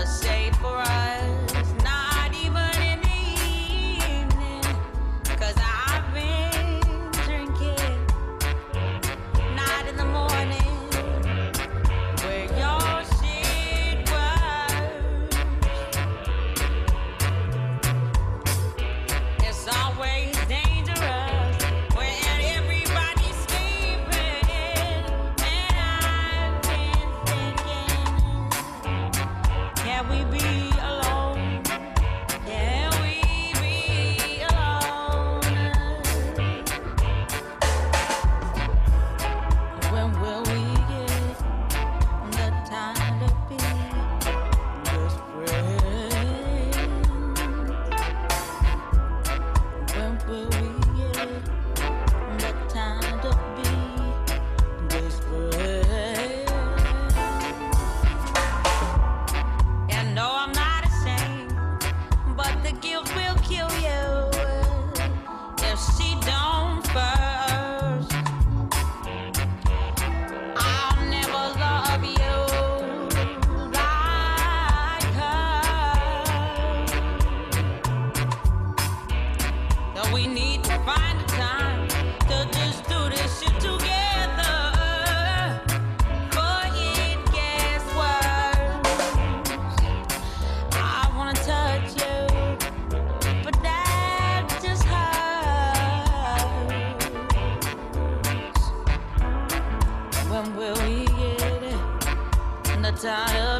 was safe for us, not even in the evening, 'cause I've been drinking, not in the morning, where your shit was. It's always dangerous when everybody's sleeping, and I've been thinking, can we be alone? Can we be alone? When will we get the time to be just friends? When will we get the time to be just friends? And no, I'm not ashamed, but the guilt will kill you if she don't first. I'll never love you like her. So we need to find a time to just do this shit together. Before it gets worse. I wanna touch you, but that just hurts. When will we get the time